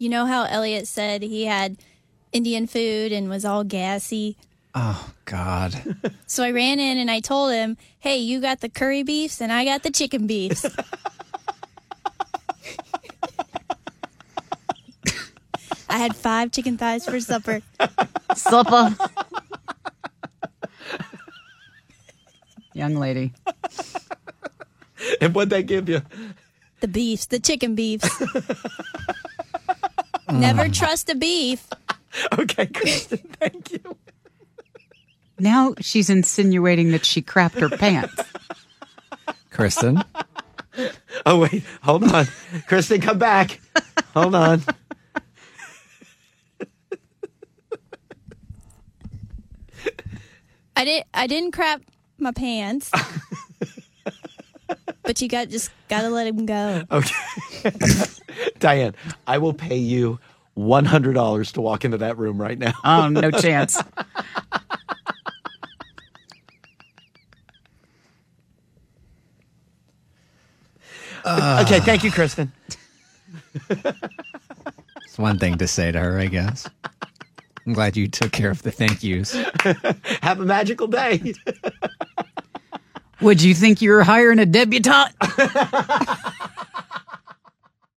You know how Elliot said he had Indian food and was all gassy? Oh, God. So I ran in and I told him, hey, you got the curry beefs and I got the chicken beefs. I had 5 chicken thighs for supper. Supper. Young lady. And what'd they give you? The beefs, the chicken beefs. Never trust a beef. Okay, Kristen, thank you. Now she's insinuating that she crapped her pants. Kristen? Oh, wait, hold on. Kristen, come back. Hold on. I didn't crap my pants. But you gotta let him go. Okay. Diane, I will pay you $100 to walk into that room right now. Oh, no chance. Okay, thank you, Kristen. It's one thing to say to her, I guess. I'm glad you took care of the thank yous. Have a magical day. Would you think you were hiring a debutante?